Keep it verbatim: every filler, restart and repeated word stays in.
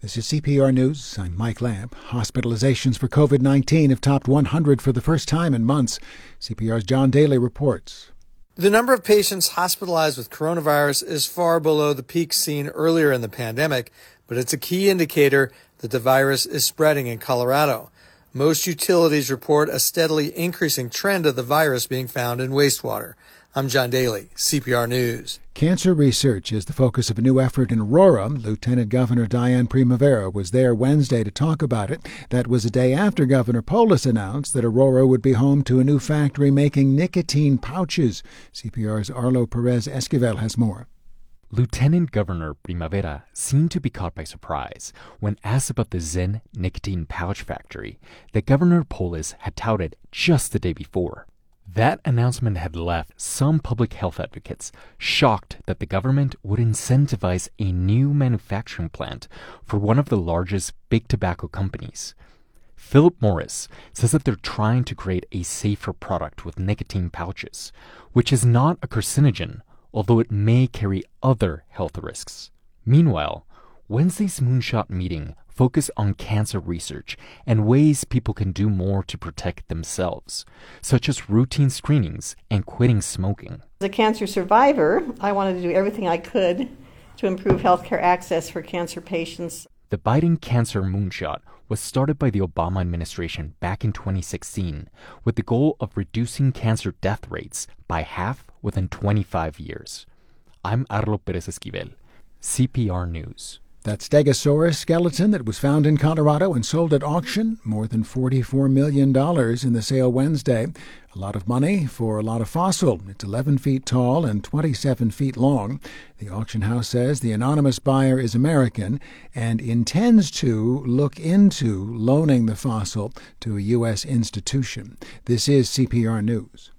This is C P R News. I'm Mike Lamb. Hospitalizations for covid nineteen have topped one hundred for the first time in months. C P R's John Daly reports. The number of patients hospitalized with coronavirus is far below the peak seen earlier in the pandemic, but it's a key indicator that the virus is spreading in Colorado. Most utilities report a steadily increasing trend of the virus being found in wastewater. I'm John Daly, C P R News. Cancer research is the focus of a new effort in Aurora. Lieutenant Governor Diane Primavera was there Wednesday to talk about it. That was a day after Governor Polis announced that Aurora would be home to a new factory making nicotine pouches. C P R's Arlo Perez Esquivel has more. Lieutenant Governor Primavera seemed to be caught by surprise when asked about the Zen nicotine pouch factory that Governor Polis had touted just the day before. That announcement had left some public health advocates shocked that the government would incentivize a new manufacturing plant for one of the largest big tobacco companies. Philip Morris says that they're trying to create a safer product with nicotine pouches, which is not a carcinogen, although it may carry other health risks. Meanwhile, Wednesday's Moonshot meeting focused on cancer research and ways people can do more to protect themselves, such as routine screenings and quitting smoking. As a cancer survivor, I wanted to do everything I could to improve healthcare access for cancer patients. The Biden Cancer Moonshot was started by the Obama administration back in twenty sixteen with the goal of reducing cancer death rates by half within twenty-five years. I'm Arlo Perez Esquivel, C P R News. That Stegosaurus skeleton that was found in Colorado and sold at auction, more than forty-four million dollars in the sale Wednesday. A lot of money for a lot of fossil. It's eleven feet tall and twenty-seven feet long. The auction house says the anonymous buyer is American and intends to look into loaning the fossil to a U S institution. This is C P R News.